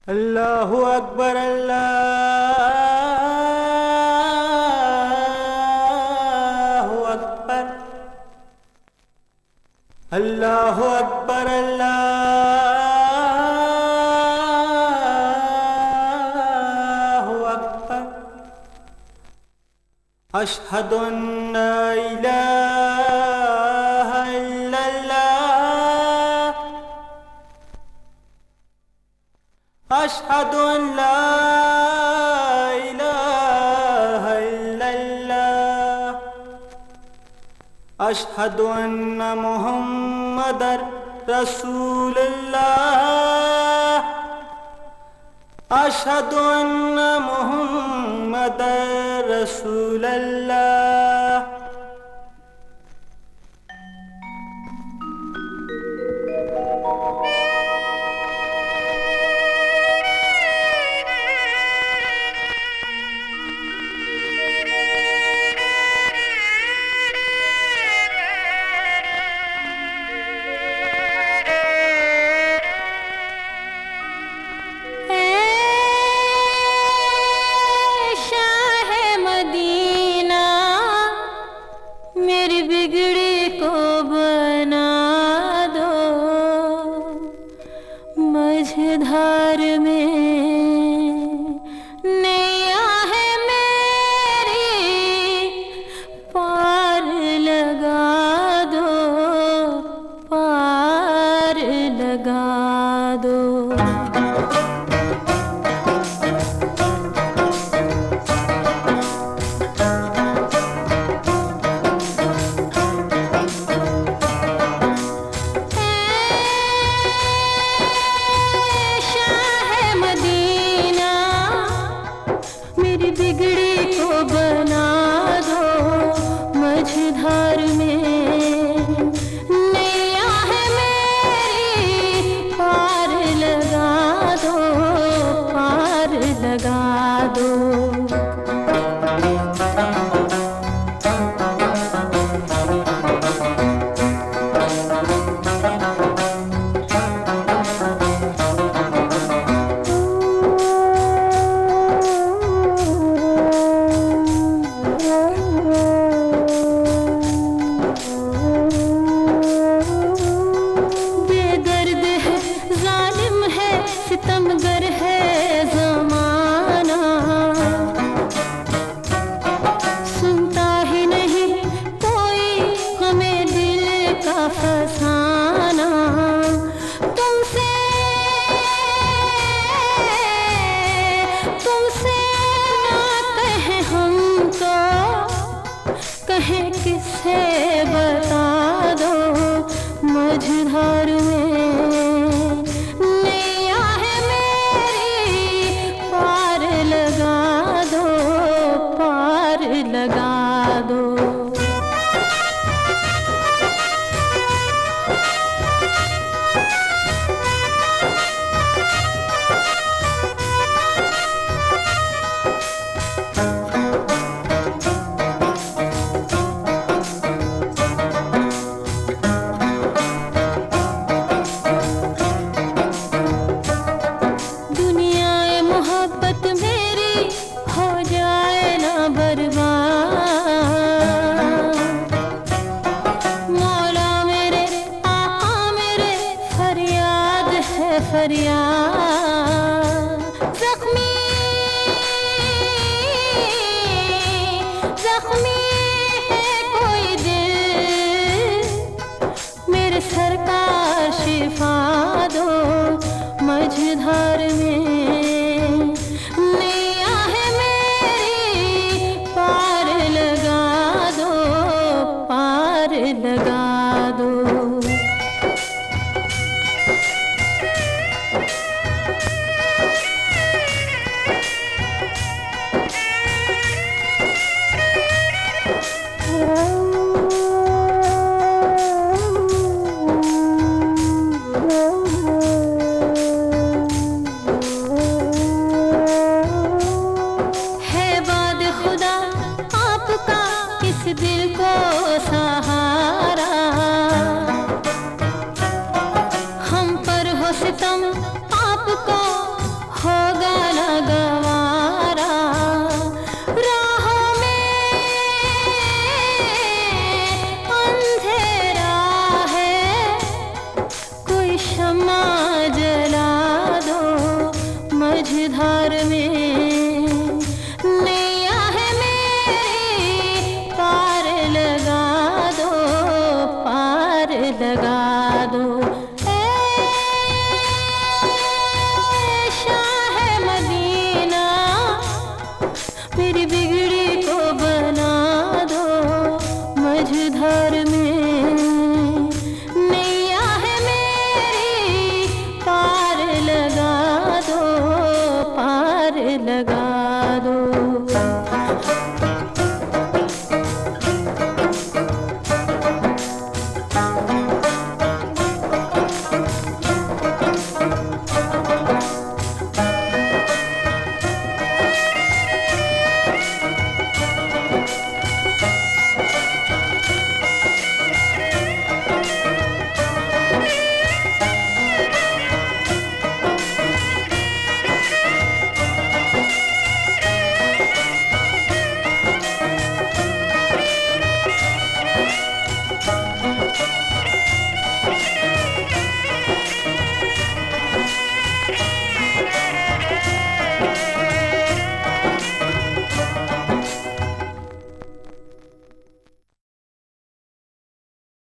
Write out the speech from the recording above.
अल्लाहु अकबर अल्लाहु अकबर अल्लाहु अकबर अल्लाहु अकबर अशहदु अन्ना इलाहा इल्लल्लाह अशहदु अन्ना इलाहा इल्लल्लाह अशहदु अन्ना मुहम्मदर रसूलुल्लाह अशहदु अन्ना मुहम्मदर रसूलुल्लाह। मझधार में नैया है मेरी पार लगा दो, पार लगा दो। बिगड़ी को बना दो मझधार में नैया है मेरी पार लगा दो, पार लगा दो। सितमगर है ज़माना, सुनता ही नहीं कोई हमें दिल का फसाना। तुमसे तुमसे ना कहे हम तो कहे किससे बता दो मझधार में लगा दो। दुनिया मोहब्बत मेरी हो जाए ना बर्बाद, मौला मेरे आका मेरे फरियाद है फरियाद। जख्मी जख्मी है कोई दिल मेरे सरकार शिफा दो मझधार में नैया है मेरी पार लगा दो, पार लगा दो। मझधार में नैया है मेरी, पार लगा दो, पार लगा दो। ऐ शाह मदीना, मेरी बिगड़ी को बना दो, मझधार में नैया है मेरी, पार लगा दो, पार लगा